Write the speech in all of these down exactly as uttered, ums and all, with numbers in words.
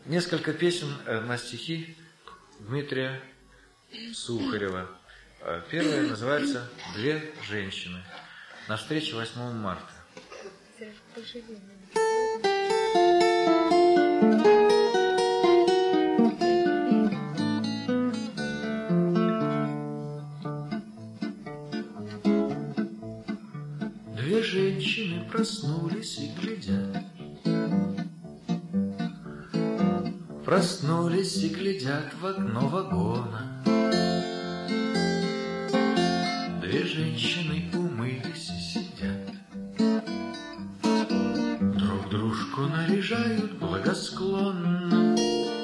Несколько песен на стихи Дмитрия Сухарева. Первая называется «Две женщины». На встрече восьмого марта. Две женщины проснулись и глядят, проснулись и глядят в окно вагона. Две женщины умылись и сидят, друг дружку наряжают благосклонно.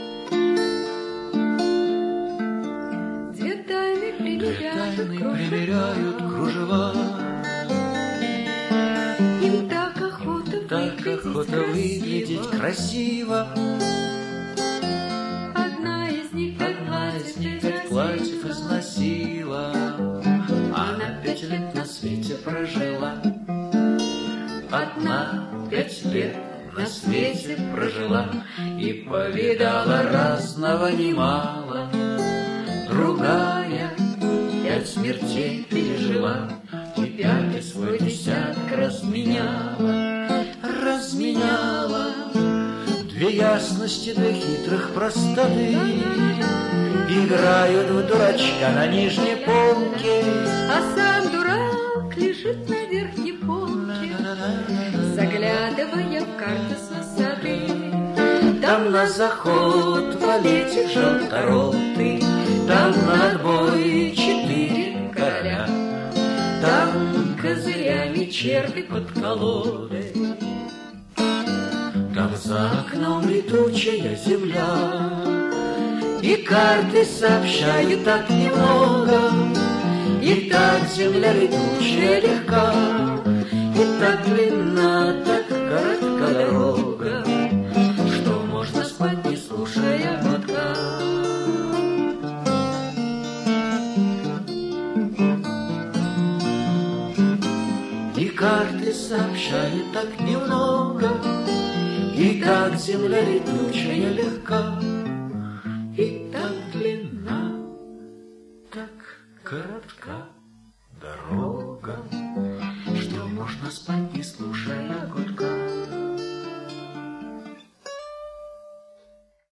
Две тайны примеряют, Две тайны примеряют кружева. Им так охота Так выглядеть охота выглядеть красиво. Одна из них Одна из них пять платьев износила. Она пять лет на свете прожила. Одна пять лет на свете прожила и повидала разного немало. Другая пять смертей пережила и пятый свой десяток разменяла. Разменяла две ясности, две хитрых простоты. Играют в дурачка на нижней полке, а сам дурак лежит на верхней полке, заглядывая в карты с высоты. Там на заход валетик желторотый, там на отбой четыре короля, там козырями черви под колодой, там за окном летучая земля. И карты сообщают так немного, и так земля летучая легка, и так длинна, так коротка дорога, что можно спать, не слушая гудка. И карты сообщают так немного, и так земля летучая легка, и так длинна, так коротка